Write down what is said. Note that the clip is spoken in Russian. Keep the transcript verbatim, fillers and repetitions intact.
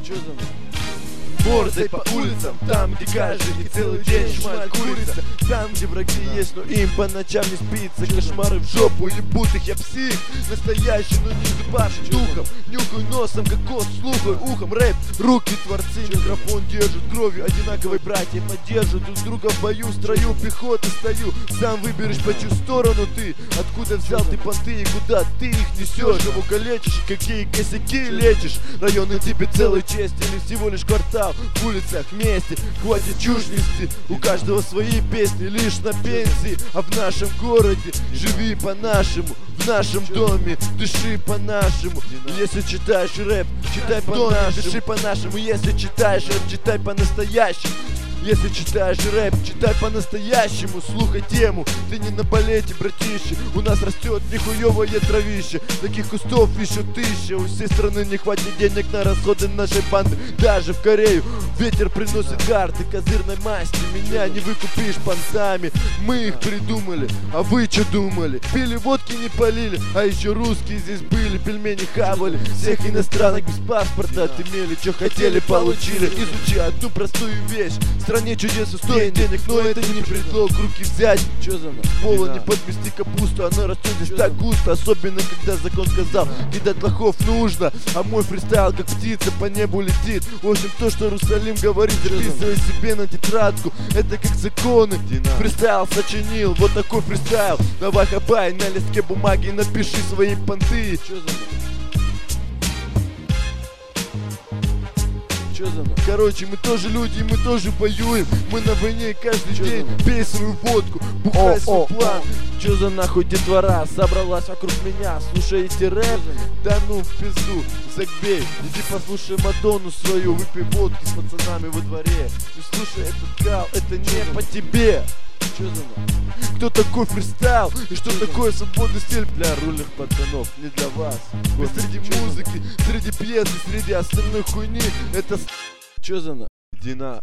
Чё за нахуй? Мордой по улицам, там, где каждый и целый день шмаль курица. Там, где враги есть, но им по ночам не спится. Кошмары в жопу, ебут их, я псих. Настоящий, но не забавший духом. Нюхаю носом, как кот, слухаю ухом. Рэп, руки творцы, микрофон держат. Кровью одинаковой братья поддержат друг друга в бою. В строю пехоты стою. Сам выберешь, по чью сторону ты. Откуда взял ты понты и куда ты их несешь? Кого калечишь, какие косяки лечишь? Районы тебе целой чести или всего лишь квартал? В улицах вместе, хватит чушь нести. У каждого свои песни, лишь на пенсии. А в нашем городе живи по-нашему. В нашем доме дыши по-нашему. Если читаешь рэп, читай по-нашему. Дыши по-нашему. Если читаешь рэп, читай по-настоящему. Если читаешь рэп, читай по-настоящему. Слухай тему, ты не на балете, братище. У нас растет нихуевое травище. Таких кустов еще тысяча. У всей страны не хватит денег на расходы нашей банды. Даже в Корею ветер приносит карты козырной масти. Меня не выкупишь понтами. Мы их придумали, а вы что думали? Пили водки, не полили, а еще русские здесь были. Пельмени хавали, всех иностранок без паспорта отымели. Что хотели, получили. Изучи одну простую вещь. В стране чудес стоит денег, но это не предлог руки взять. Чё за нахуй? С пола не подмести капусту, она растет здесь так густо. Особенно, когда закон сказал, кидать лохов нужно. А мой фристайл, как птица, по небу летит. В общем, то, что Русалим говорит, записывай себе на тетрадку. Это как законы. Фристайл сочинил, вот такой фристайл. Давай хапай на листке бумаги, напиши свои понты. Чё за нахуй? Чё за нахуй? Короче, мы тоже люди, мы тоже воюем. Мы на войне каждый Чё день. Пей свою водку, бухай свой о, план. Чё за нахуй детвора собралась вокруг меня? Слушаете рэп? Да ну в пизду, загбей. Иди послушай Мадонну свою, выпей водки с пацанами во дворе. Не слушай этот кал, это не по тебе. Чё за нахуй? Кто такой фристайл и что такое свободный стиль для рульных пацанов, не для вас. Вы среди музыки, среди пьесы, среди остальной хуйни. Это Чё за нахуй? Дина.